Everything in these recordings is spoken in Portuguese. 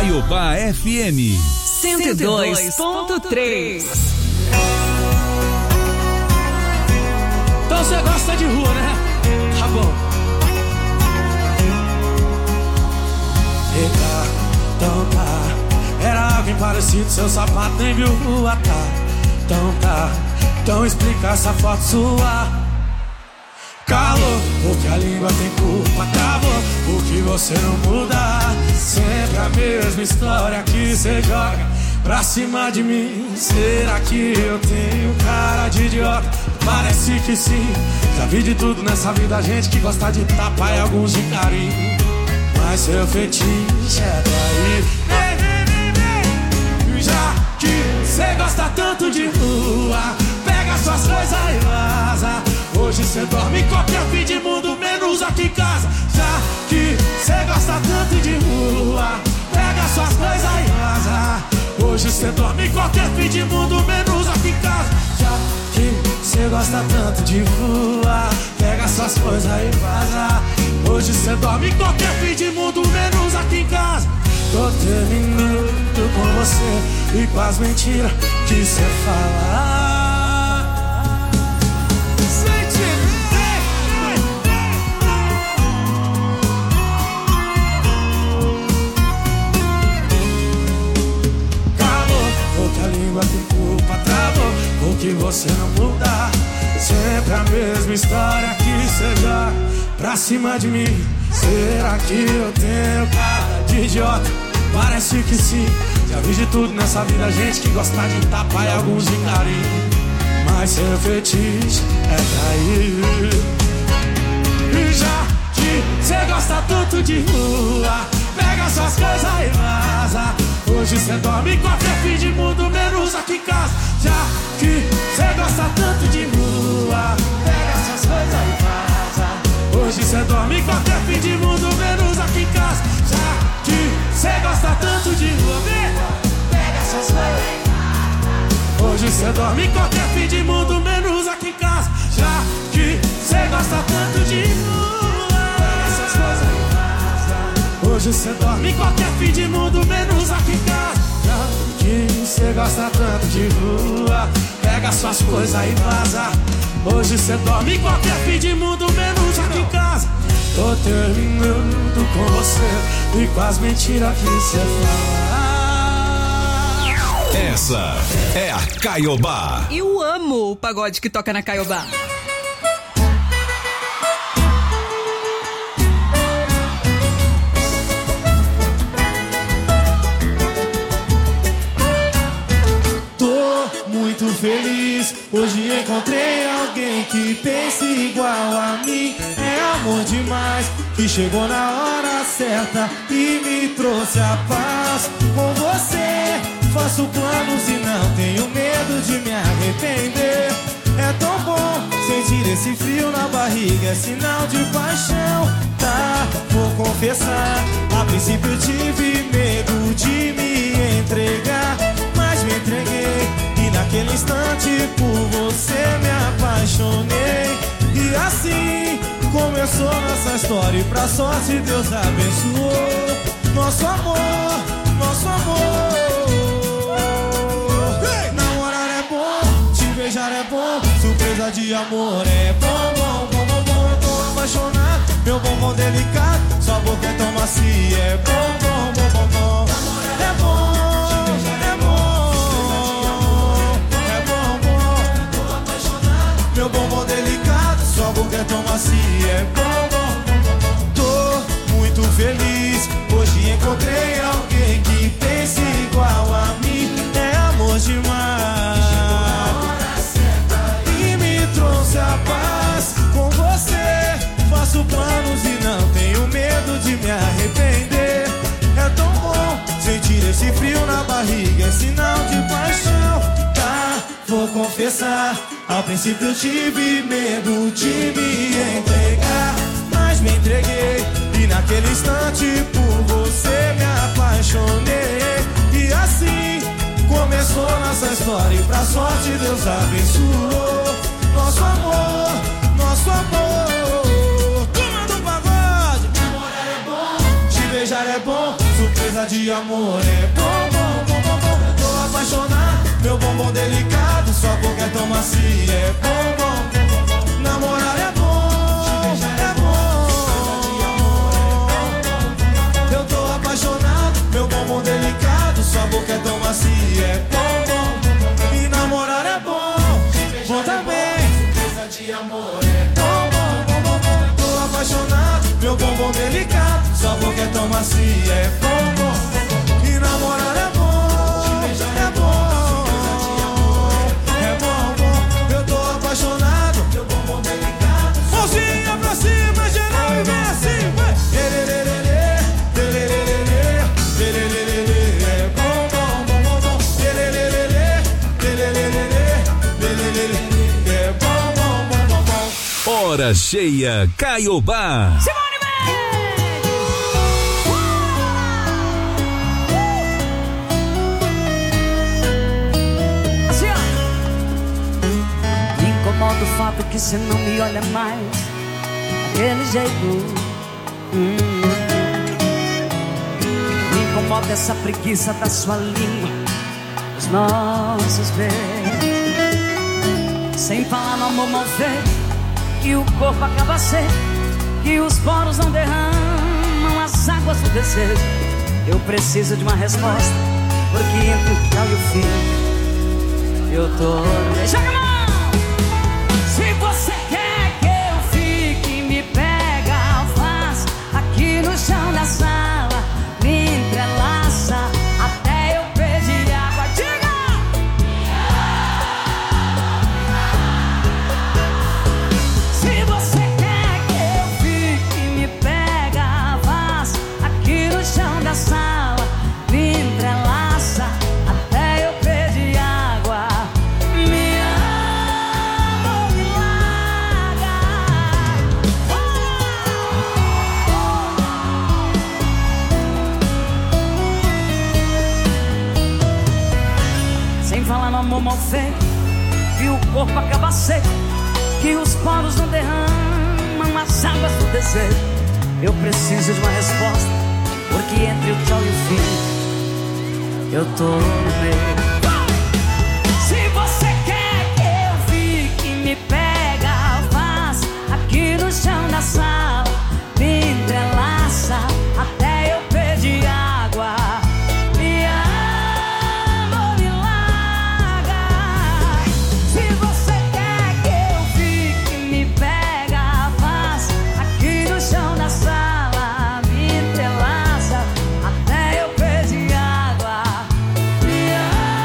Caiobá FM 102.3. Então você gosta de rua, né? Tá bom. Eita, então tá. Era alguém parecido, seu sapato nem viu rua, tá? Então tá. Então explica essa foto sua. Calor, porque a língua tem culpa, travou, porque você não muda. Sempre a mesma história que você joga pra cima de mim. Será que eu tenho cara de idiota? Parece que sim. Já vi de tudo nessa vida, gente que gosta de tapa e alguns de carinho. Mas seu fetiche é daí. Já que você gosta tanto de rua, pega suas coisas e vaza. Hoje cê dorme em qualquer fim de mundo, menos aqui em casa. Já que cê gosta tanto de rua, pega suas coisas e vaza. Hoje cê dorme em qualquer fim de mundo, menos aqui em casa. Já que cê gosta tanto de rua, pega suas coisas e vaza. Hoje cê dorme em qualquer fim de mundo, menos aqui em casa. Tô terminando com você e com as mentiras que cê fala. A língua tem culpa, travou, porque você não muda. Sempre a mesma história que cê joga pra cima de mim. Será que eu tenho cara de idiota? Parece que sim. Já vi de tudo nessa vida, gente que gosta de tapa e alguns de carinho. Mas seu fetiche é trair. E já que cê gosta tanto de rua, pega suas coisas e vaza. Hoje cê dorme em qualquer fim de mundo, menos aqui em casa. Já que cê gosta tanto de rua, pega suas coisas e vaza. Hoje cê dorme em qualquer fim de mundo, menos aqui em casa. Já que cê gosta tanto de rua, pega suas coisas e vaza. Hoje cê dorme em qualquer fim de mundo, menos aqui em casa. Já que cê gosta tanto de rua, pega suas coisas e vaza. Hoje cê dorme em qualquer fim de mundo, menos aqui em casa. Já que cê gosta tanto de rua, pega suas coisas e vaza. Hoje cê dorme em qualquer fim de mundo, menos aqui em casa. Tô terminando com você e com as mentiras que cê fala. Essa é a Caiobá. Eu amo o pagode que toca na Caiobá. Muito feliz, hoje encontrei alguém que pensa igual a mim. É amor demais, que chegou na hora certa e me trouxe a paz. Com você faço planos e não tenho medo de me arrepender. É tão bom sentir esse frio na barriga, é sinal de paixão. Tá, vou confessar, a princípio eu tive medo de me entregar, mas me entreguei. Naquele instante por você me apaixonei. E assim começou nossa história e pra sorte Deus abençoou nosso amor, nosso amor. Namorar é bom, te beijar é bom, surpresa de amor é bom, bom, bom, bom, bom. Eu tô apaixonado, meu bombom delicado, sua boca é tão macia, é bom, bom, bom, bom, bom. É bom. Meu bombom delicado, sua boca é tão macia, é bom, bom, bom, bom. Tô muito feliz, hoje encontrei alguém que pensa igual a mim. É amor demais e me trouxe a paz. Com você faço planos e não tenho medo de me arrepender. É tão bom sentir esse frio na barriga, é sinal de paixão. Tá, vou confessar, ao princípio eu tive medo de me entregar, mas me entreguei. E naquele instante por você me apaixonei. E assim começou nossa história e pra sorte Deus abençoou nosso amor, nosso amor. Turma do pagode, namorar é bom, te beijar é bom, surpresa de amor é bom, bom, bom, bom, bom. Tô apaixonado, meu bombom delicado, sua boca é tão macia, é bom, bom, bom, bom, bom. Namorar é bom, é bom. Eu tô apaixonado, meu bombom delicado, sua boca é tão macia, é bom, bom, bom, bom. E namorar é bom, bom também. Surpresa de amor é bom, bom, bom, bom, bom. Tô apaixonado, meu bombom delicado, sua boca é tão macia, é bom, bom, bom, bom. E namorar é bom, é bom, é bom, bom. Eu tô apaixonado, meu bombom delicado. Mãozinha pra cima, geral, e vem assim, vai. É bom, bom, bom, bom, bom. É bom, bom, bom, bom, bom. Hora cheia, Caiobá. Simone Mendes! Assim, ó. Me incomoda o fato que você não me olha mais daquele jeito. Me incomoda essa preguiça da sua língua, os nossos beijos. Sem falar no amor mal feito, que o corpo acaba seco, que os poros não derramam as águas do desejo. Eu preciso de uma resposta, porque entre o tchau e o fim eu tô... Joga a mão! Se você quer que eu fique, me pega, faz aqui no chão da sala, me entrelaça até eu pedir água. Diga! Se você quer que eu fique, me pega, faz aqui no chão da sala, me entrelaça até eu pedir água. Me ama ou me larga. Sem falar no amor mal feito, que o corpo acaba seco, que os poros não derramam as águas do desejo. Eu preciso de uma resposta, porque entre o tchau e o fim eu tô no meio. Se você quer que eu fique, me pega, faz aqui no chão da sala, me entrelaça até eu pedir água. Me ama ou me larga. Se você quer que eu fique, me pega, faz aqui no chão da sala, me entrelaça até eu pedir água. Me ama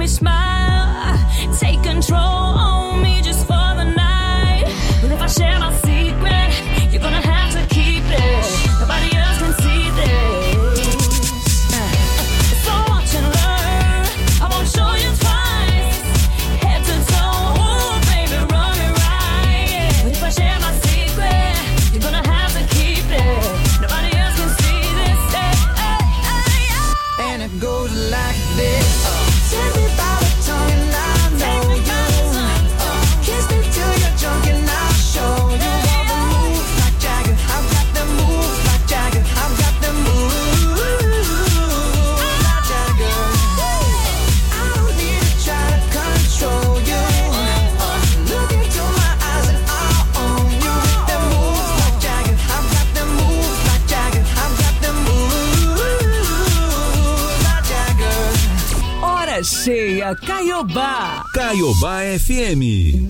me smile. Take control on me just for the night. But if I share my secret, you're gonna have to keep it. Nobody else can see this. So watch and learn. I won't show you twice. Head to toe, ooh, baby, run it right. But if I share my secret, you're gonna have to keep it. Nobody else can see this. And it goes like this. Take me by the tongue and I know you. Kiss me till you're drunk and I'll show you all the moves like Jagger. I've got the moves like Jagger. I've got the moves like Jagger. I don't need to try to control you. Look into my eyes and I'll own you with the moves like Jagger. I've got the moves like Jagger. I've got the moves like Jagger. Hora cheia, Caiobá. Caiobá FM.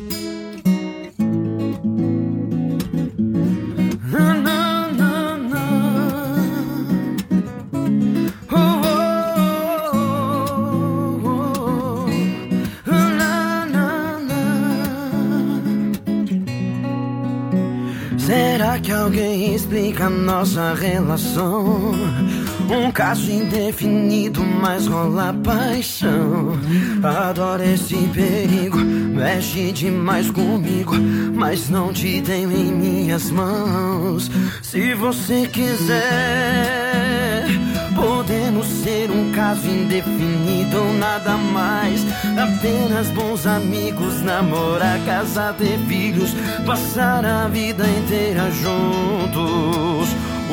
Será que alguém explica a nossa relação? Um caso indefinido, mas rola paixão. Adoro esse perigo, mexe demais comigo, mas não te tenho em minhas mãos. Se você quiser, podemos ser um caso indefinido ou nada mais. Apenas bons amigos, namorar, casar, ter filhos, passar a vida inteira juntos.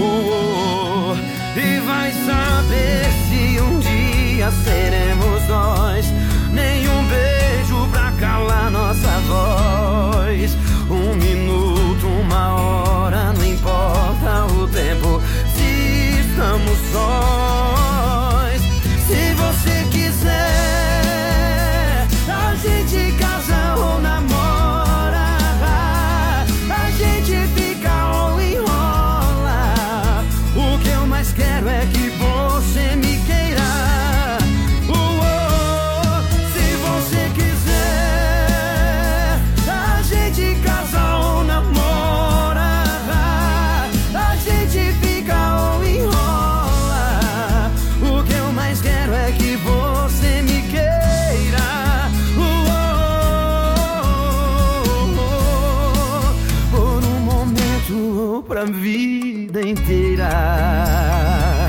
E vai saber se um dia seremos nós. Nenhum beijo pra calar nossa voz. Um minuto, uma hora, não importa o tempo, se estamos sós. Se você quiser, a gente casa ou namora. A gente fica ou enrola. O que eu mais quero é que você me queira. Se você quiser, a gente casa ou namora. A gente fica ou enrola. O que eu mais quero é que você me queira. Por um momento, pra vida inteira.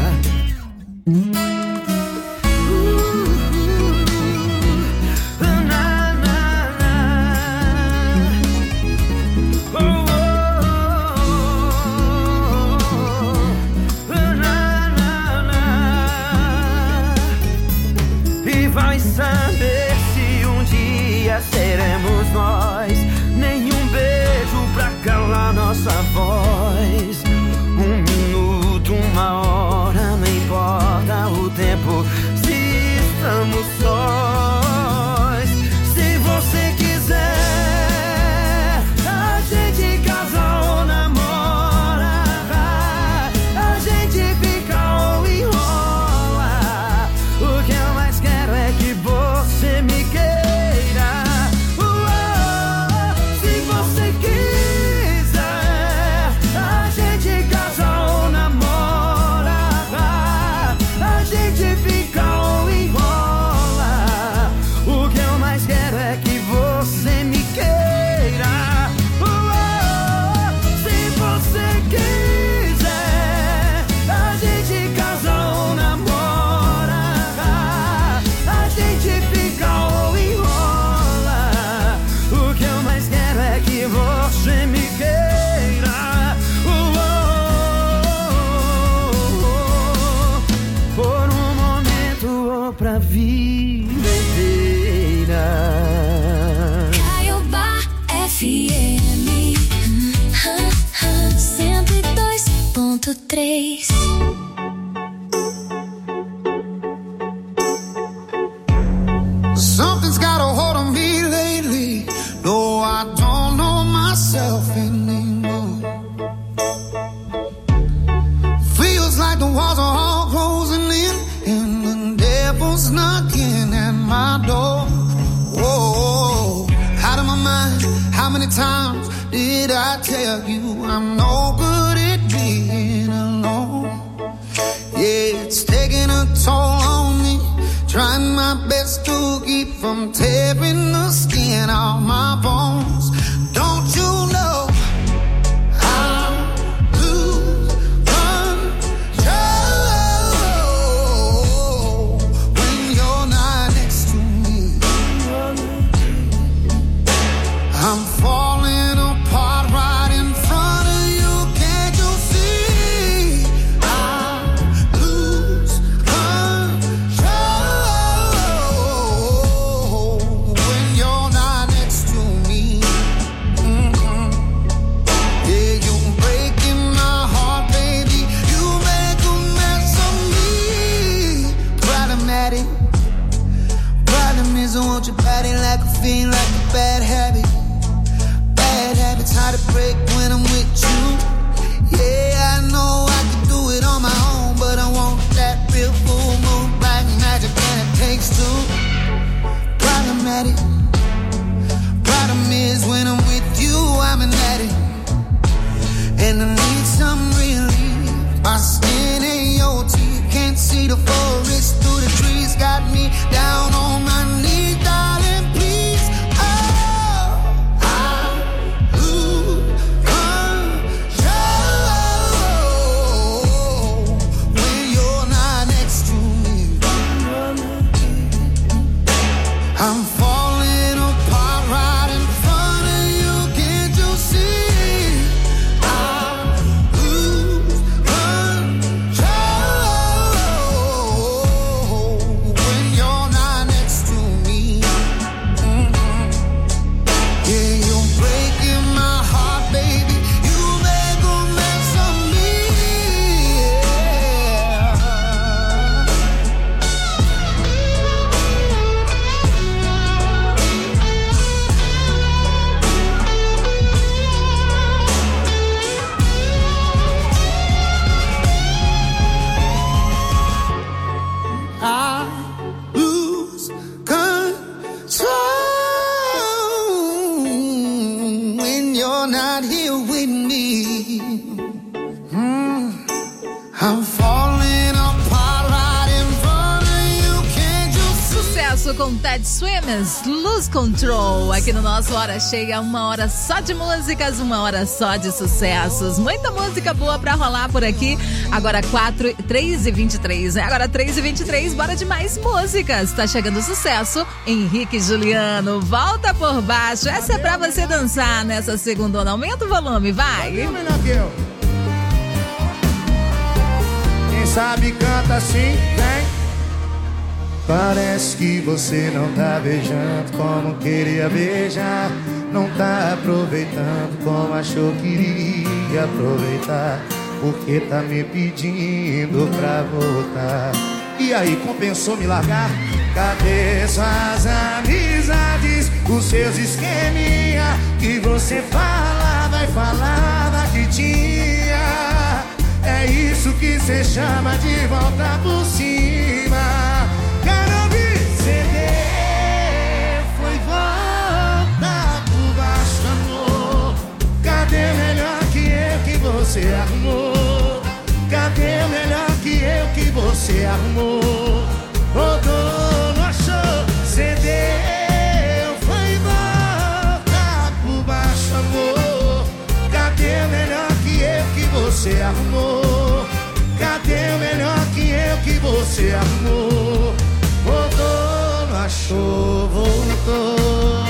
E vai saber se um dia seremos nós. Nenhum beijo pra calar nossa voz. Um minuto, uma hora, não importa o tempo, se estamos sós. Se você quiser, a gente casa ou namora. A gente fica ou enrola. O que eu mais quero é que você me queira. Se você quiser, a gente casa ou namora. A gente fica ou enrola. How many times did I tell you I'm no good at being alone? Yeah, it's taking a toll on me, trying my best to keep from tearing the skin off my bones. Don't you know I lose control when you're not next to me? I'm falling apart right in front of you. Can't you see? I lose control when you're not next to me. Yeah, you're breaking my heart, baby. You make a mess of me. Problematic. Problem is I want your body like a fiend, like a bad habit. Bad habits hard to break when I'm with you. Yeah, I know I can do it on my own, but I want that real full moon, black magic, and it takes two. Problematic. Problem is when I'm with you, I'm an addict, and I need some relief. My skin and your teeth can't see the forest through the trees. Got me down on my knees, darling, please. Oh, I lose control when you're not next to me. I'm falling apart right in front of you. Can't you see? I lose control when you're not next to me. Yeah, you're breaking my heart, baby. You make a mess of me. I lose control when you're not here with me. I'm falling apart right in front of you. Can't you see? Sucesso com Ted Swimmers, Lose Control, aqui no nosso Hora Cheia, 1 hora só de músicas, 1 hora só de sucessos, muita música boa pra rolar por aqui. Agora 3h23, né? Agora 3h23, bora de mais músicas. Tá chegando o sucesso, Henrique e Juliano, Volta por Baixo, essa é pra você dançar nessa segundona, aumenta o volume, vai! Quem sabe canta assim, vem. Parece que você não tá beijando como queria beijar. Não tá aproveitando como achou que iria aproveitar. Porque tá me pedindo pra voltar. E aí, compensou me largar? Cadê suas amizades? Os seus esqueminha que você falava e falava que tinha. É isso que cê chama de volta por cima. Quero me ceder, foi volta por baixo, amor. Cadê melhor que eu que você arrumou? Cadê melhor que eu que você arrumou? Rodou, não achou, cedeu, foi volta por baixo, amor. Cadê melhor que eu que você arrumou? Cadê melhor que eu que você arrumou? Rodou, não achou, voltou.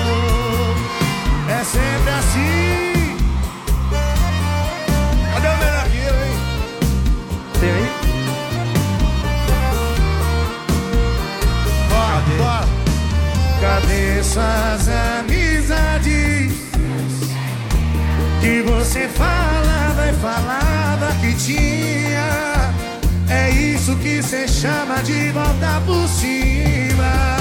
É sempre assim. Cadê o melhor que eu, hein? Tem aí? Bora. Cadê suas amizades que você falava e falava que tinha? É isso que cê chama de volta por cima.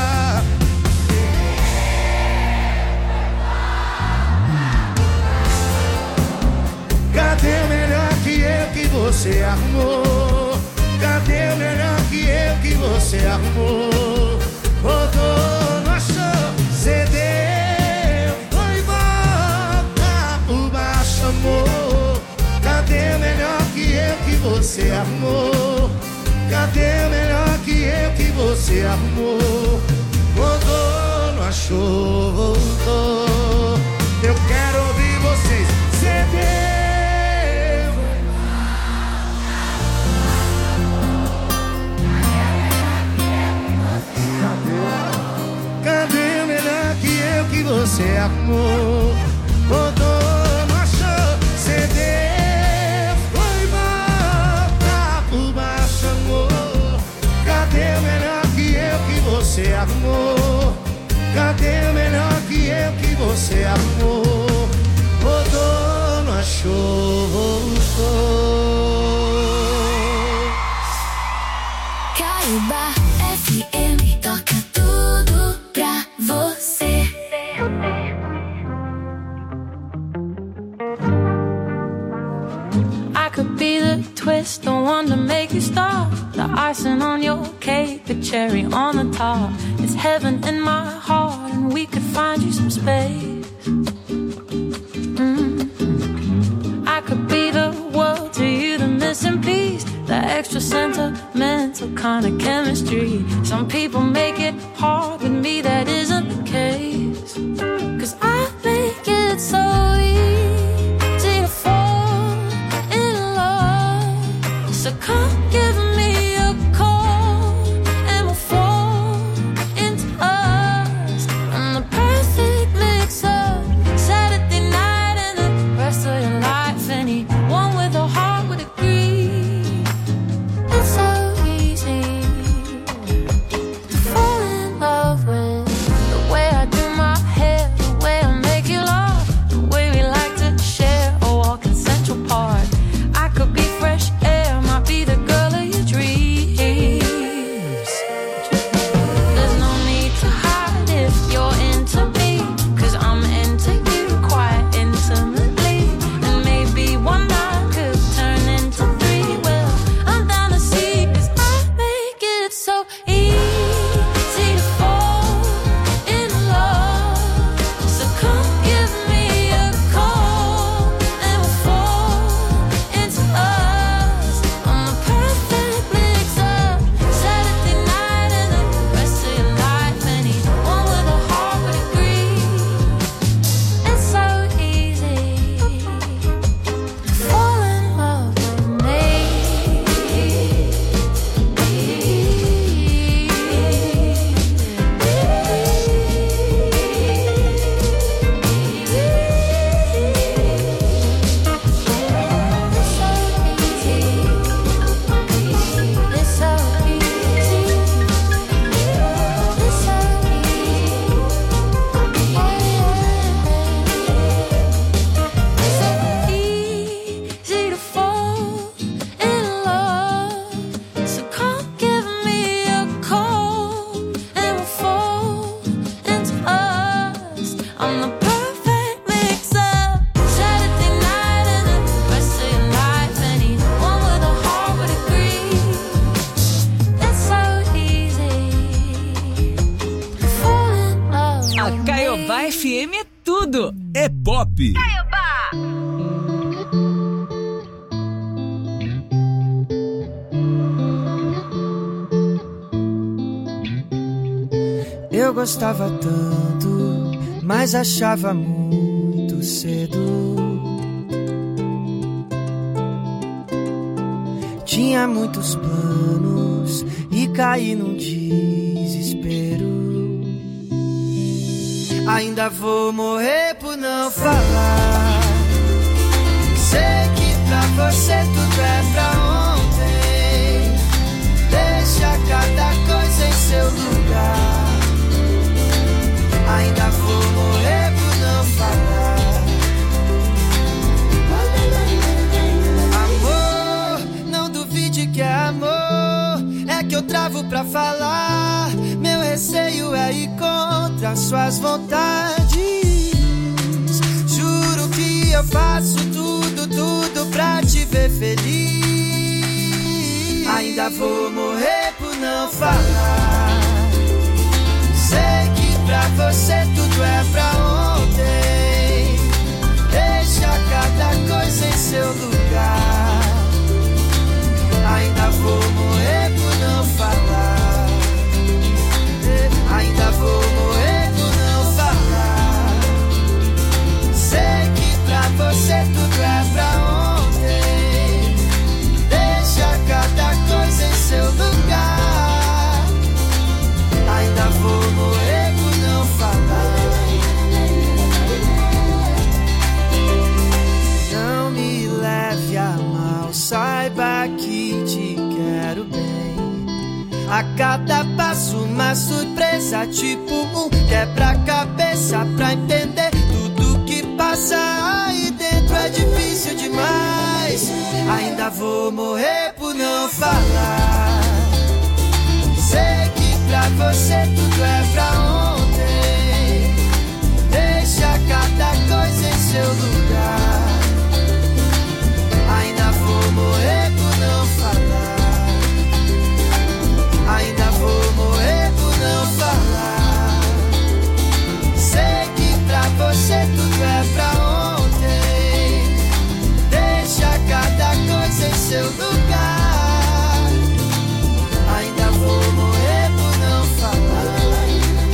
Cadê o melhor que eu que você arrumou? Cadê o melhor que eu que você arrumou? Rodou, não achou, cedeu, foi embora. amor. O dono achou, cedeu, foi mal, tá por baixo, amor. Cadê o melhor que eu que você amou? Cadê o melhor que eu que você amou? O dono achou. Caiobá FM toca tudo pra você. I could be the twist, the one to make you stop, the icing on your cake, the cherry on the top. It's heaven in my heart, and we could find you some space. I could be the world to you, the missing piece, the extra sentimental kind of chemistry. Some people make it hard, with me that isn't the case. 'Cause I make it so easy to fall in love. So come give me a call and we'll fall into us. I'm the perfect mix of Saturday night and the rest of your life. Anyone with a heart would agree. It's so easy to fall in love with the way I do my hair, the way I make you laugh, the way we like to share a walk in Central Park. I could be fresh air, might be the girl of your dreams. There's no need to hide if you're into me, 'cause I'm into you quite intimately. And maybe one night could turn into three. Well, I'm down to see, 'cause I make it so easy to fall in love. So come give me a call and we'll fall into us. I'm the perfect mix of Saturday night and the rest of your life. Anyone with a heart would agree. It's so easy to fall in love with me. Easy to fall in love. So come give me a call and we'll fall into us. I'm the perfect mix of Saturday night and the rest of your life. Anyone with a heart would agree. It's so easy to fall in love. A Caiobá FM é tudo. É pop. Eu gostava tanto, mas achava muito cedo. Tinha muitos planos e caí num desespero. Ainda vou morrer por não falar. Sei que pra você tudo é pra ontem. Deixa cada coisa em seu lugar. Ainda vou morrer por não falar. Amor, não duvide que é amor. É que eu travo pra falar. Meu receio é ir contra suas vontades. Juro que eu faço tudo pra te ver feliz. Ainda vou morrer por não falar. Sei que pra você tudo é pra ontem. Deixa cada coisa em seu lugar. Ainda vou morrer por não falar. Ainda vou morrer por não falar. Sei que pra você tudo é pra ontem. Deixa cada coisa em seu lugar. cabeça, tipo um quebra-cabeça pra entender tudo que passa aí dentro. É difícil demais, ainda vou morrer por não falar. Sei que pra você tudo é pra ontem. Deixa cada coisa em seu lugar. Ainda vou morrer por não falar. Ainda vou morrer por não falar. Sei que pra você tudo é pra ontem. Deixa cada coisa em seu lugar. Ainda vou morrer por não falar.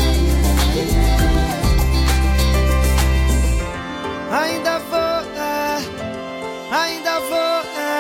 Ainda vou, ainda vou,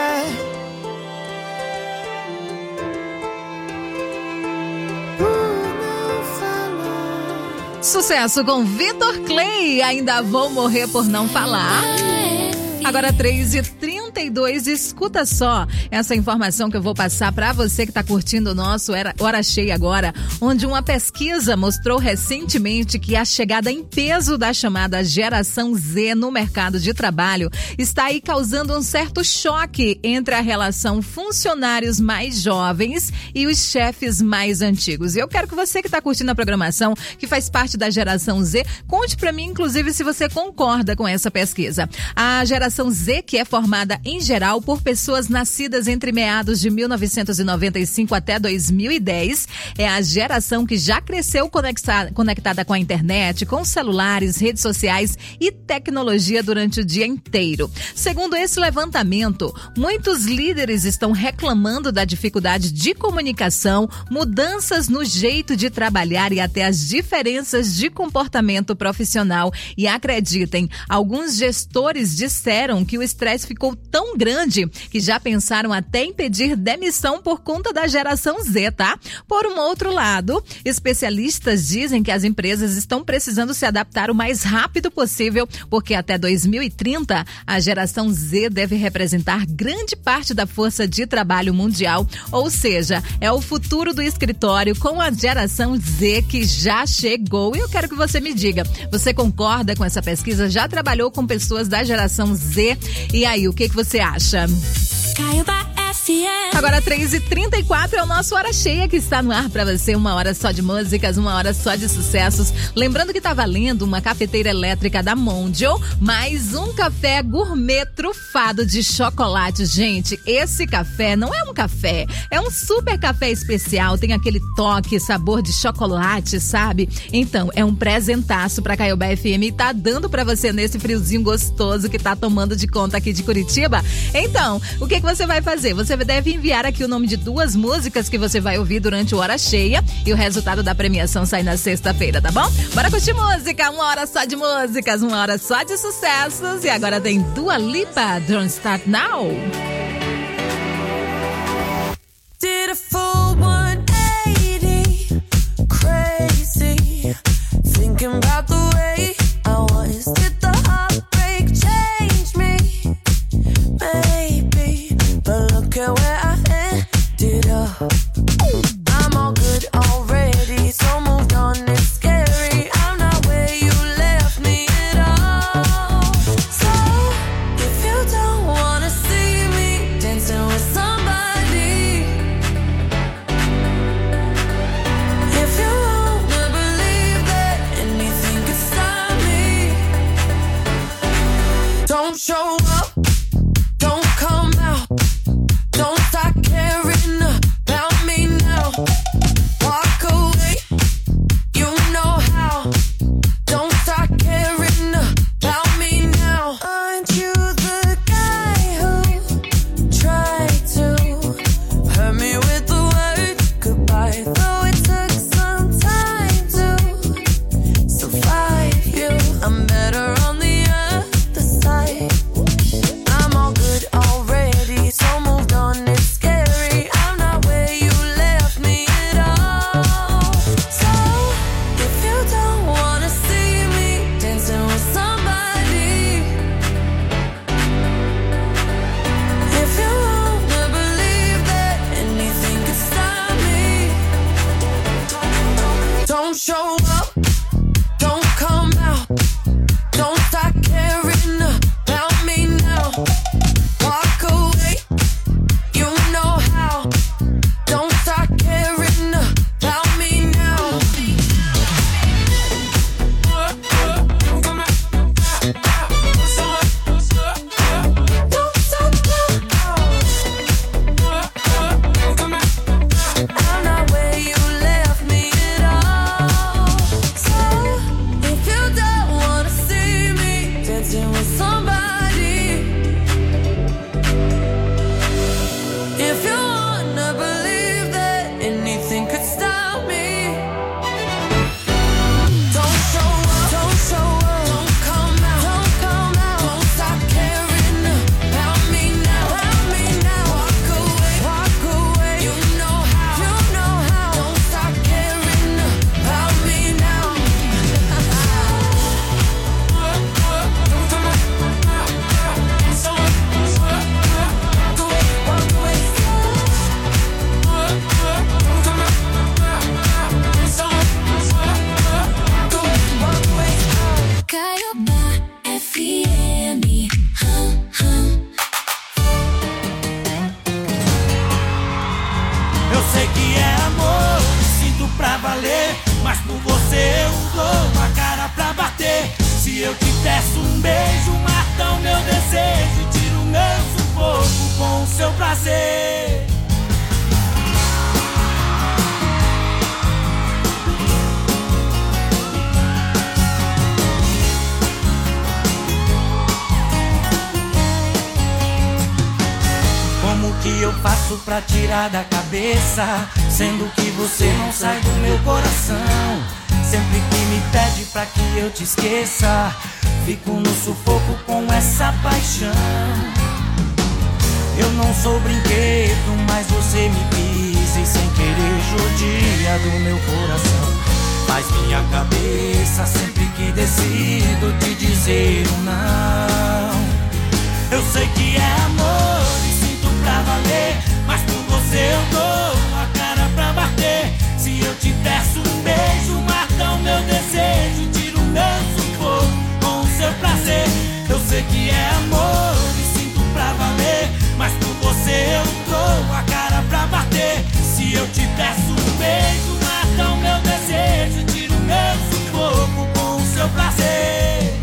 Sucesso com Vitor Clay, ainda vou morrer por não falar. Agora 3h32, escuta só essa informação que eu vou passar para você que está curtindo o nosso Hora Cheia agora, onde uma pesquisa mostrou recentemente que a chegada em peso da chamada geração Z no mercado de trabalho está aí causando um certo choque entre a relação funcionários mais jovens e os chefes mais antigos. E eu quero que você que está curtindo a programação, que faz parte da geração Z, conte para mim, inclusive, se você concorda com essa pesquisa. A geração Z, que é formada em geral por pessoas nascidas entre meados de 1995 até 2010, é a geração que já cresceu conectada com a internet, com celulares, redes sociais e tecnologia durante o dia inteiro. Segundo esse levantamento, muitos líderes estão reclamando da dificuldade de comunicação, mudanças no jeito de trabalhar e até as diferenças de comportamento profissional. E acreditem, alguns gestores disseram que o estresse ficou tão grande que já pensaram até em pedir demissão por conta da geração Z, tá? Por um outro lado, especialistas dizem que as empresas estão precisando se adaptar o mais rápido possível, porque até 2030 a geração Z deve representar grande parte da força de trabalho mundial, ou seja, é o futuro do escritório com a geração Z que já chegou. E eu quero que você me diga, você concorda com essa pesquisa? Já trabalhou com pessoas da geração Z? E aí, o que você acha? Agora 3h34 é o nosso Hora Cheia que está no ar para você. Uma hora só de músicas, uma hora só de sucessos. Lembrando que tá valendo uma cafeteira elétrica da Mondial, mais um café gourmet trufado de chocolate. Gente, esse café não é um café, é um super café especial. Tem aquele toque, sabor de chocolate, sabe? Então, é um presentaço pra Caiobá FM e tá dando pra você nesse friozinho gostoso que tá tomando de conta aqui de Curitiba. Então, o que você vai fazer? Você deve enviar aqui o nome de 2 músicas que você vai ouvir durante o Hora Cheia e o resultado da premiação sai na sexta-feira, tá bom? Bora curtir música, uma hora só de músicas, uma hora só de sucessos. E agora tem Dua Lipa, Don't Start Now. Did a full 180, crazy, thinking about the way I was. Did the heartbreak change me? Maybe, but look at where I ended up. I'm all good already, so moved on, it's scary. I'm not where you left me at all. So, if you don't wanna see me show up, don't come out, don't start caring about me now. Walk away, you know how. Don't start caring about me now. Don't stop now. I'm not where you left me at all. So if you don't wanna see me dancing with somebody, if you wanna believe that anything could stop me, don't show up, don't show up, don't come out, don't come out, don't stop caring about me now, walk away, you know how, don't stop caring about me now. Caiobá FM. Eu sei que é amor, sinto pra valer, mas por você eu dou a cara pra bater. Se eu te peço um beijo, mata o meu desejo, tira o meu sufoco com o seu prazer. Como que eu faço pra tirar da cabeça, sendo que você não sai do meu coração? Sempre que me pede pra que eu te esqueça, fico no sufoco com essa paixão. Eu não sou brinquedo, mas você me pisa e sem querer judia do meu coração. Faz minha cabeça sempre que decido te dizer um não. Eu sei que é amor e sinto pra valer, mas por você eu dou a cara pra bater. Se eu te peço um beijo, mata o meu desejo, tira o meu sufoco com o seu prazer. Eu sei que é amor e sinto pra valer, mas por você eu dou a cara pra bater. Se eu te peço um beijo, mata o meu desejo, tira o meu sufoco com o seu prazer.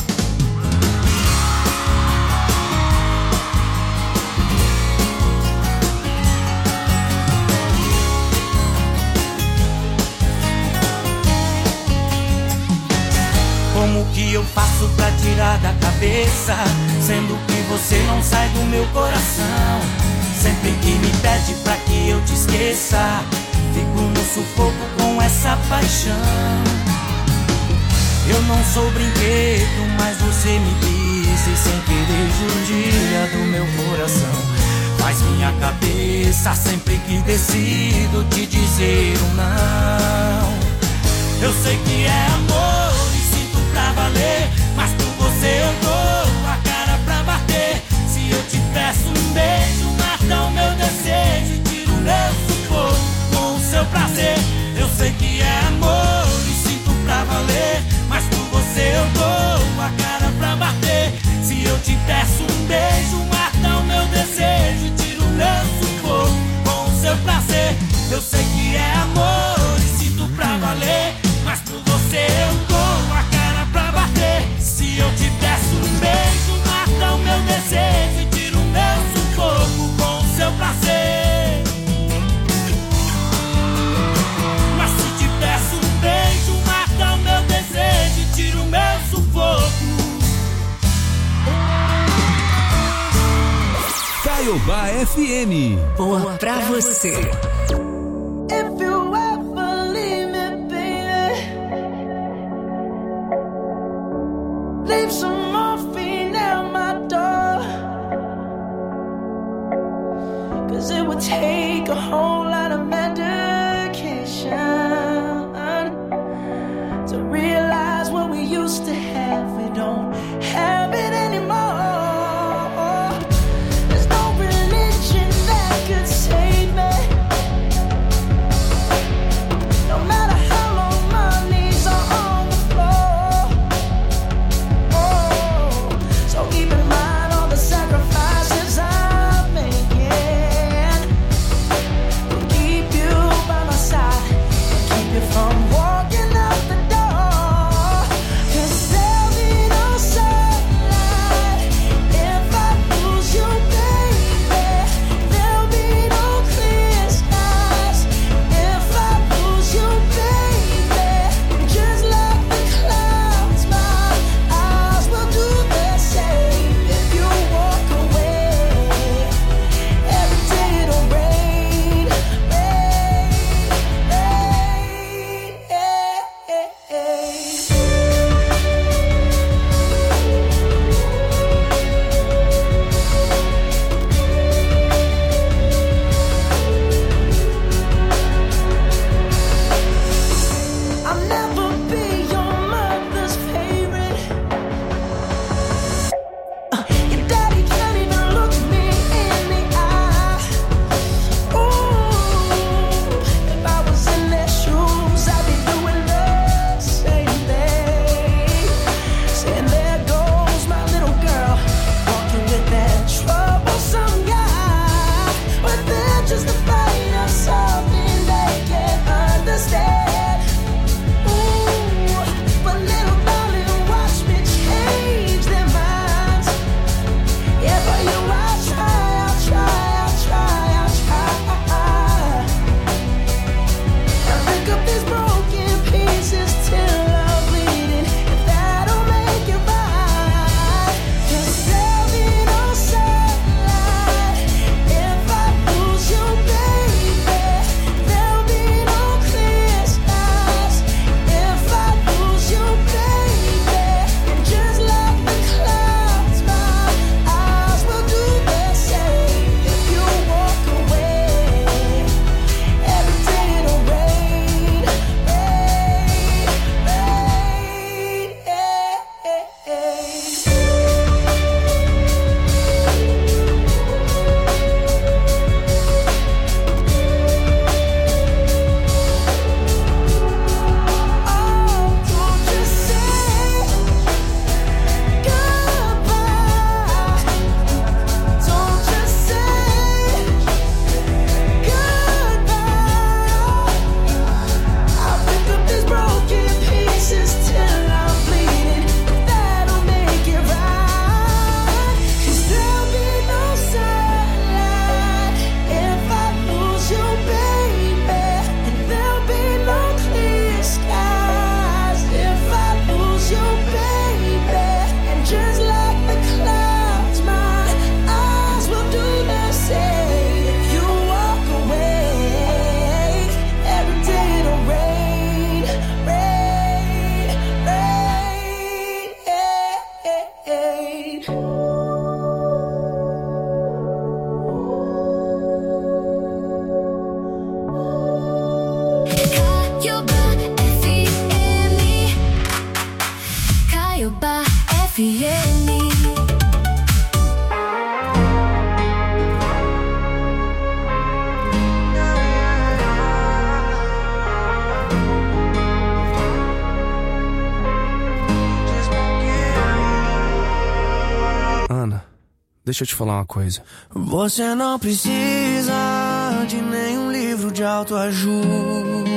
Como que eu faço pra tirar da cabeça, sendo que você não sai do meu coração? Sempre que me pede pra que eu te esqueça, fico no sufoco com essa paixão. Eu não sou brinquedo, mas você me pisa e sem querer judia do meu coração. Faz minha cabeça sempre que decido te dizer um não. Eu sei que é amor e sinto pra valer, mas por você eu dou a cara pra bater. Se eu te peço um beijo, mata o meu desejo, tira o meu sufoco com o seu prazer. Eu sei que é amor e sinto pra valer, mas por você eu dou a cara pra bater. Se eu te peço um beijo, mata o meu desejo, tira o meu sufoco com o seu prazer. Eu sei que é amor e sinto pra valer, mas por você eu dou a cara pra bater. Se eu te peço um beijo, mata o meu desejo, tira o meu sufoco com o seu prazer. Mas se te peço um beijo, mata o meu desejo, tira o meu sufoco. Caiobá FM. Boa pra você. If you ever leave me, baby, leave some morphine at my door. 'Cause it would take a whole lot of medication to realize what we used to have, we don't have it anymore. There's no religion that could save me. No matter how long my knees FM. Ana, deixa eu te falar uma coisa. Você não precisa de nenhum livro de autoajuda.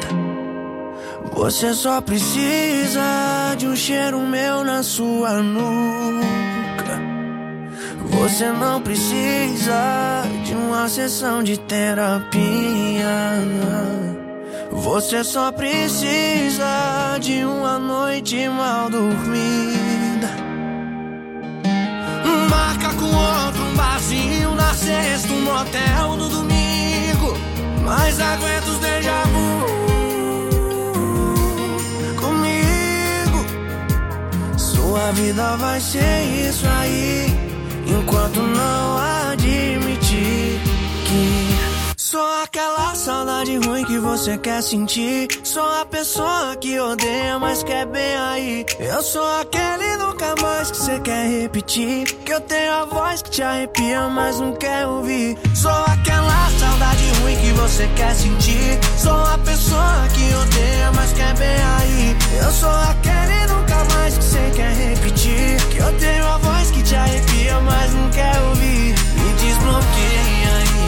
Você só precisa de um cheiro meu na sua nuca. Você não precisa de uma sessão de terapia. Você só precisa de uma noite mal dormida. Marca com outro um barzinho na sexta, um motel no domingo. Mas aguenta os déjà vu comigo. Sua vida vai ser isso aí, enquanto não admitir que sou aquela saudade ruim que você quer sentir. Sou a pessoa que odeia, mas quer bem aí. Eu sou aquele nunca mais que você quer repetir. Que eu tenho a voz que te arrepia, mas não quer ouvir. Sou aquela saudade ruim que você quer sentir. Sou a pessoa que odeia, mas quer bem aí. Eu sou aquele nunca mais que você quer repetir. Que eu tenho a voz que te arrepia, mas não quer ouvir. Me desbloqueia aí.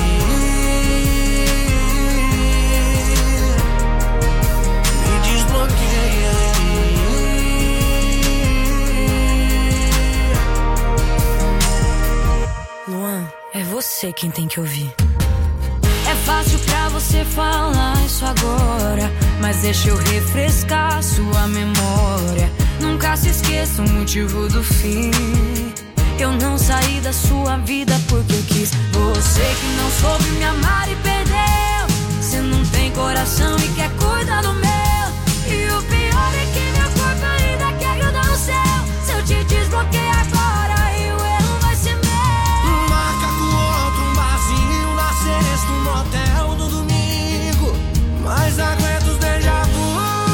Luan, é você quem tem que ouvir. É fácil pra você falar isso agora, mas deixa eu refrescar sua memória. Nunca se esqueça o motivo do fim. Eu não saí da sua vida porque eu quis. Você que não soube me amar e perdeu. Você não tem coração e quer cuidar do meu. E o pior é que meu corpo ainda quer grudar no céu. Se eu te desbloquear agora, e o erro vai ser meu. Marca com outro um barzinho na sexta, um motel no domingo. Mas aguenta os déjà vu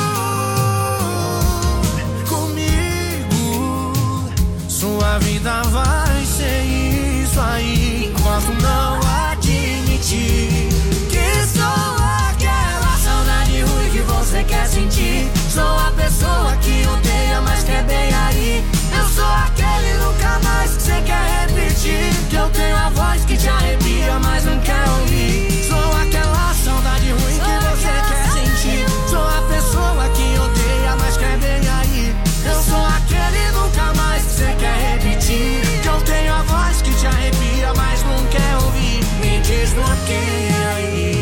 comigo. Sua vida vai ser isso aí, enquanto não admitir que sou aquela saudade ruim que você quer sentir. Sou a pessoa que odeia, mas quer bem aí. Eu sou aquele nunca mais que você quer repetir. Que eu tenho a voz que te arrepia, mas não quer ouvir. Sou aquela saudade ruim que você quer sentir. Sou a pessoa que odeia, mas quer bem aí. Eu sou aquele nunca mais que você quer repetir. Que eu tenho a voz que te arrepia, mas não quer ouvir. Me desbloqueia aí.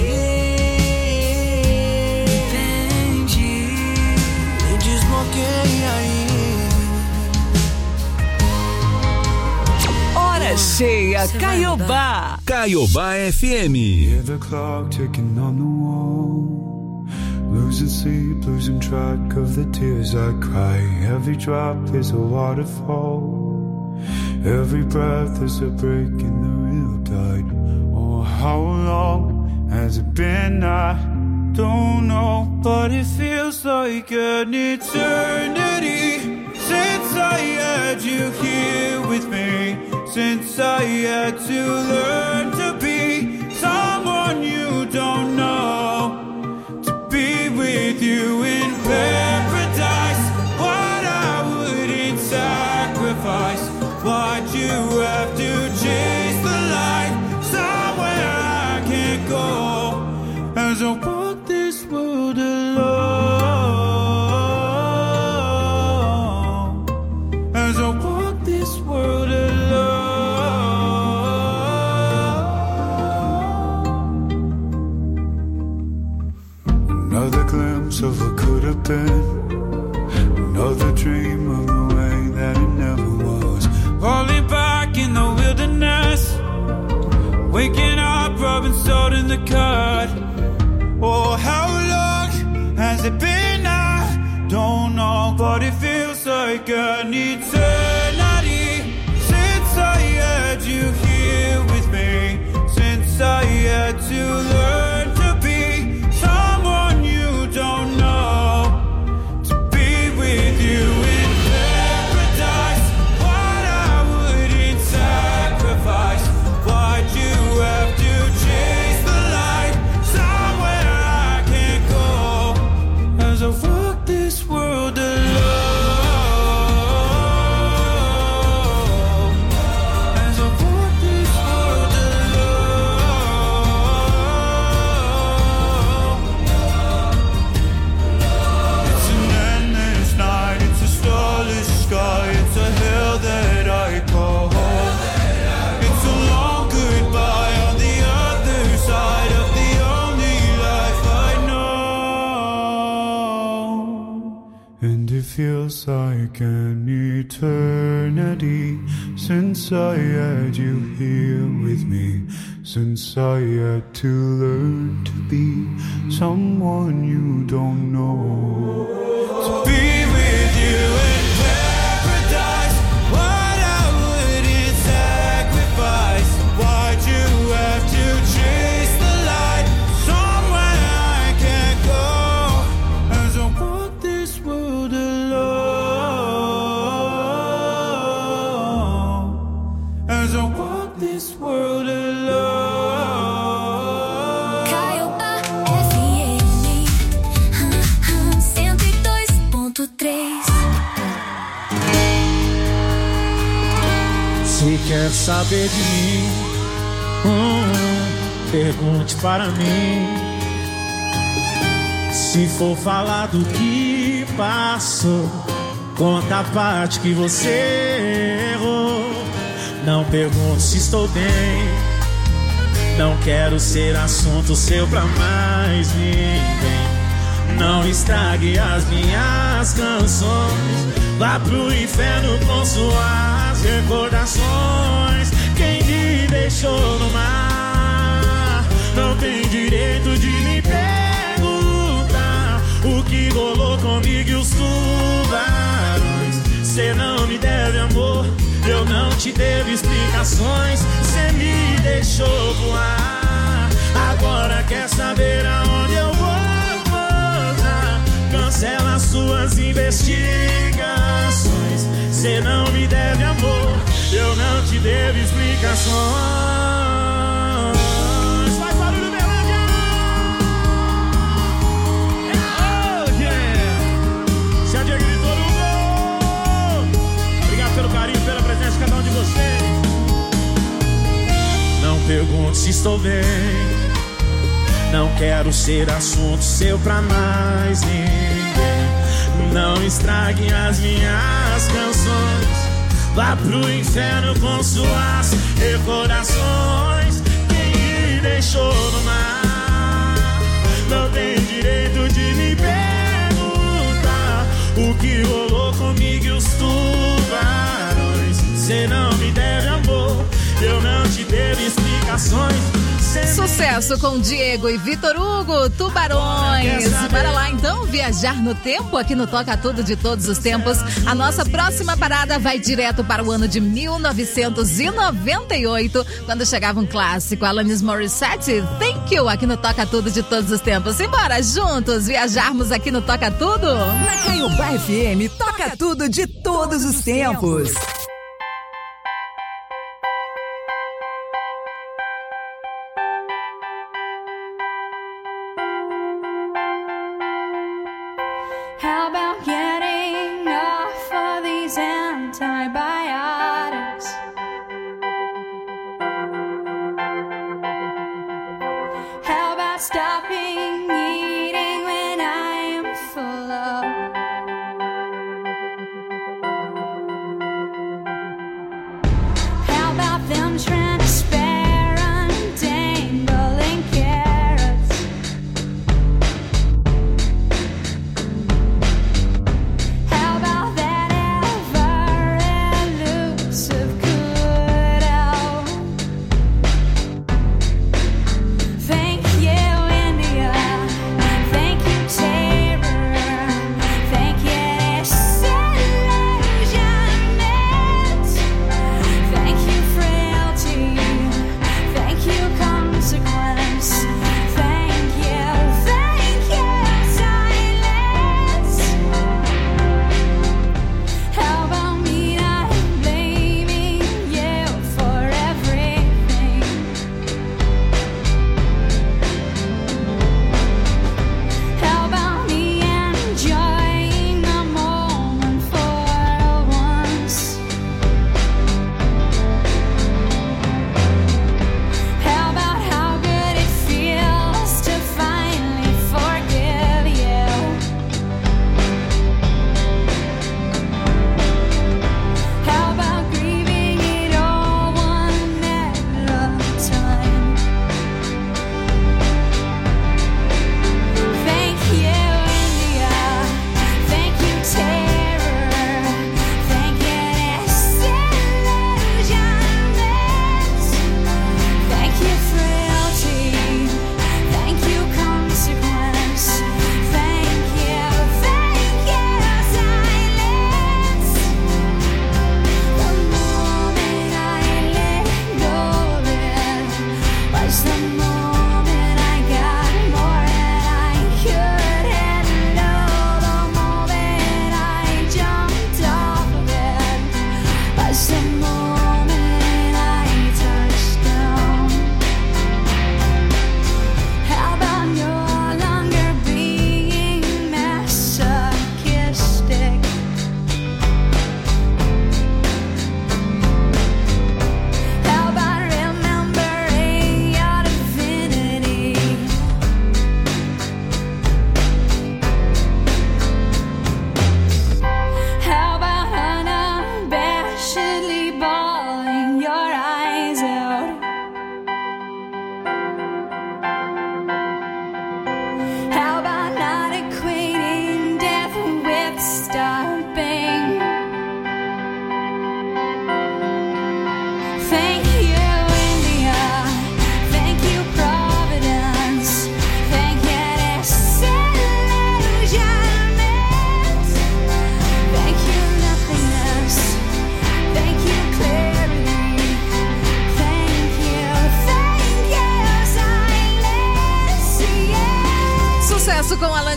Hora cheia, Caiobá. Caiobá FM. Hear the clock ticking on the wall. Losing sleep, losing track of the tears I cry. Every drop is a waterfall. Every breath is a break in the real tide. Oh, how long has it been? I don't know, but it feels like an eternity since I had you here with me. Since I had to learn to be someone you don't know. To be with you in paradise. What I wouldn't sacrifice. Why'd you have to chase the light somewhere I can't go? As I walk this world alone. As I walk this world alone. Another glimpse of what could have been. Another dream of the way that it never was. Falling back in the wilderness. Waking up, rubbing salt in the cut. Oh, how long has it been? I don't know, but it feels like an eternity since I had you here with me. Since I had to learn to be someone you don't know. To be with you in paradise. And it feels like an eternity since I had you here with me, since I had to learn to be someone you don't know. To be with you in paradise, what I wouldn't sacrifice. Why'd you have to chase the light somewhere I can't go? As I walk this world alone, as I walk this world alone. Caiobá FM 102.3. Se quer saber de mim, pergunte para mim. Se for falar do que passou, conta a parte que você errou. Não pergunte se estou bem, não quero ser assunto seu pra mais ninguém. Não estrague as minhas canções, vá pro inferno com suas recordações. Quem me deixou no mar não tem direito de me perguntar o que rolou comigo e os tubarões. Cê não me deve amor, eu não te devo explicações. Cê me deixou voar, agora quer saber aonde eu vou pousar. Cancela suas investigações. Cê não me deve amor, eu não te devo explicações. Faz barulho, Berlândia! Oh, yeah! Se a Diego gritou no gol! Obrigado pelo carinho, pela presença de cada um de vocês. Não pergunte se estou bem, não quero ser assunto seu pra mais ninguém. Não estrague as minhas canções, vá pro inferno com suas recordações. Quem me deixou no mar não tem direito de me perguntar o que rolou comigo e os tubarões. Cê não me deve amor, eu não te devo explicações. Sucesso com Diego e Vitor Hugo, Tubarões. Bora lá então viajar no tempo aqui no Toca Tudo de Todos os Tempos. A nossa próxima parada vai direto para o ano de 1998, quando chegava um clássico, Alanis Morissette, Thank You, aqui no Toca Tudo de Todos os Tempos. Embora juntos viajarmos aqui no Toca Tudo. Na Caiobá FM, toca tudo de todos os tempos. How about getting off of these antibiotics? How about stopping eating when I am full of?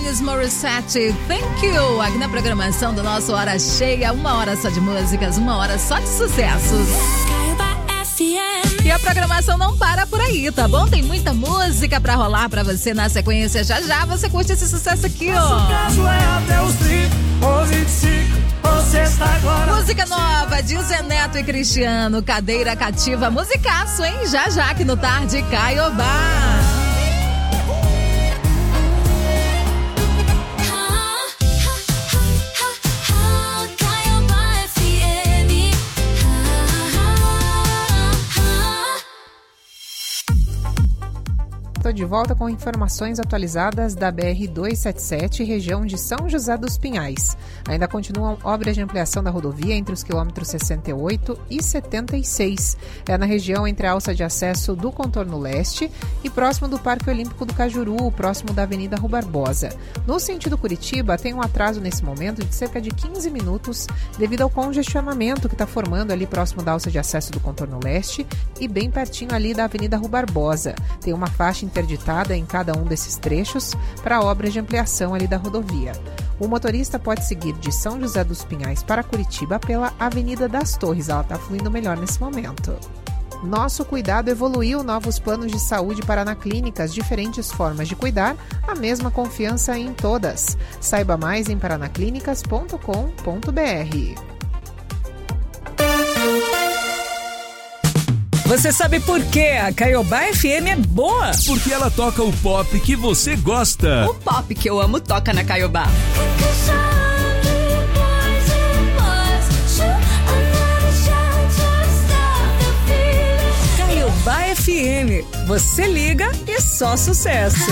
Alanis Morissette, Thank You, aqui na programação do nosso Hora Cheia, 1 hora só de músicas, 1 hora só de sucessos. E a programação não para por aí, tá bom? Tem muita música pra rolar pra você na sequência. Já já você curte esse sucesso aqui, ó. O caso é até os 30 ou 25, você está agora. Música nova de Zé Neto e Cristiano, Cadeira Cativa, musicaço, hein? Já já aqui no Tarde Caiobá. Estou de volta com informações atualizadas da BR-277, região de São José dos Pinhais. Ainda continuam obras de ampliação da rodovia entre os quilômetros 68 e 76. É na região entre a alça de acesso do Contorno Leste e próximo do Parque Olímpico do Cajuru, próximo da Avenida Rui Barbosa. No sentido Curitiba, tem um atraso nesse momento de cerca de 15 minutos devido ao congestionamento que está formando ali próximo da alça de acesso do Contorno Leste e bem pertinho ali da Avenida Rui Barbosa. Tem uma faixa interditada em cada um desses trechos para obras de ampliação ali da rodovia. O motorista pode seguir de São José dos Pinhais para Curitiba pela Avenida das Torres. Ela está fluindo melhor nesse momento. Nosso Cuidado evoluiu, novos planos de saúde para na clínicas, diferentes formas de cuidar, a mesma confiança em todas. Saiba mais em paranaclinicas.com.br. Você sabe por que a Caiobá FM é boa? Porque ela toca o pop que você gosta. O pop que eu amo toca na Caiobá. Caiobá FM. Você liga e só sucesso.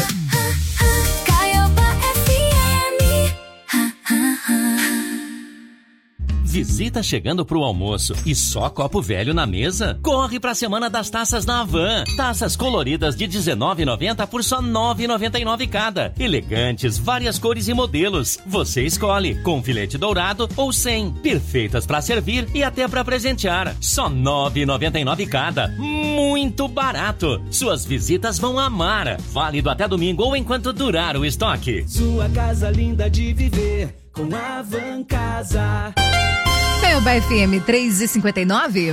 Visita chegando pro almoço e só copo velho na mesa? Corre pra Semana das Taças na Havan. Taças coloridas de R$19,90 por só R$9,99 cada. Elegantes, várias cores e modelos. Você escolhe, com filete dourado ou sem. Perfeitas pra servir e até pra presentear. Só R$9,99 cada. Muito barato. Suas visitas vão amar. Válido até domingo ou enquanto durar o estoque. Sua casa linda de viver com a Havan Casa. Caiobá FM 3h59.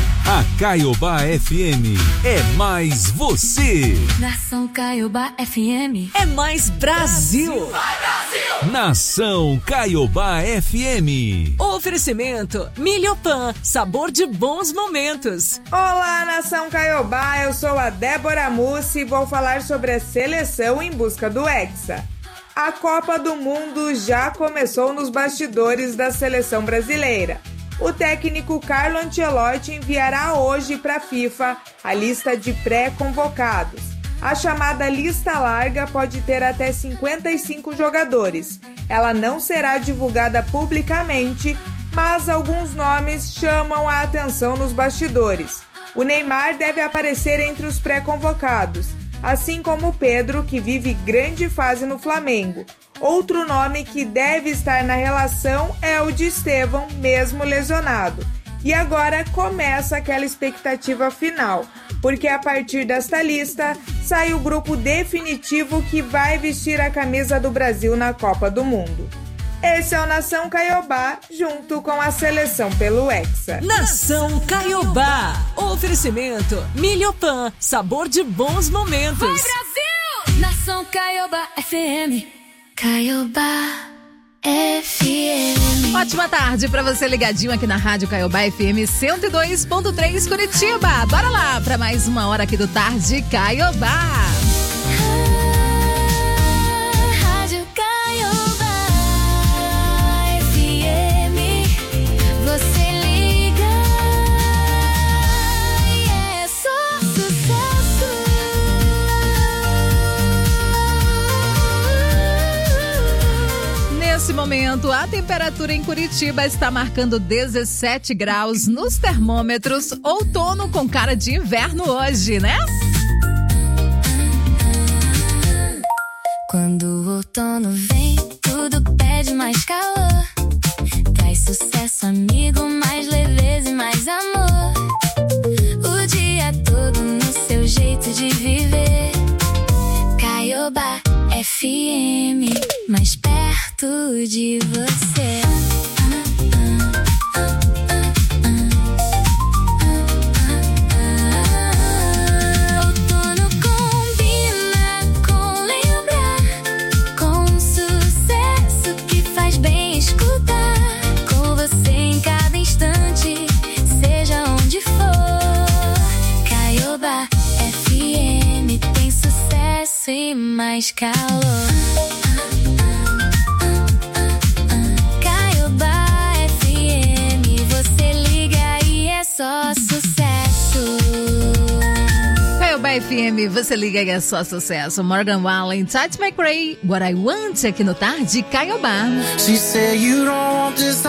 A Caiobá FM é mais você. Nação Caiobá FM é mais Brasil. Vai, Brasil! Nação Caiobá FM. Oferecimento Milhopan, sabor de bons momentos. Olá, Nação Caiobá, eu sou a Débora Mussi e vou falar sobre a seleção em busca do Hexa. A Copa do Mundo já começou nos bastidores da seleção brasileira. O técnico Carlo Ancelotti enviará hoje para a FIFA a lista de pré-convocados. A chamada lista larga pode ter até 55 jogadores. Ela não será divulgada publicamente, mas alguns nomes chamam a atenção nos bastidores. O Neymar deve aparecer entre os pré-convocados, assim como o Pedro, que vive grande fase no Flamengo. Outro nome que deve estar na relação é o de Estevão, mesmo lesionado. E agora começa aquela expectativa final, porque a partir desta lista sai o grupo definitivo que vai vestir a camisa do Brasil na Copa do Mundo. Esse é o Nação Caiobá, junto com a seleção pelo Hexa. Nação Caiobá. Oferecimento Milhopan, sabor de bons momentos. Vai, Brasil! Nação Caiobá FM. Caiobá FM. Ótima tarde pra você ligadinho aqui na Rádio Caiobá FM 102.3 Curitiba. Bora lá pra mais uma hora aqui do Tarde Caiobá. Rádio Caiobá FM. Você liga e é só sucesso. Nesse momento, a temperatura em Curitiba está marcando 17 graus nos termômetros. Outono com cara de inverno hoje, né? Quando o outono vem, tudo pede mais calor. Traz sucesso, amigo, mais leveza e mais amor. O dia todo no seu jeito de viver. Caiobá FM. perto de você. Outono combina com lembrar, com um sucesso que faz bem escutar. Com você em cada instante, seja onde for. Caiobá FM tem sucesso e mais calor. Caiobá FM, você liga e é só sucesso. Caiobá FM, você liga e é só sucesso. Morgan Wallen, Tati McRae, What I Want aqui no Tarde Caiobá. She said you don't want this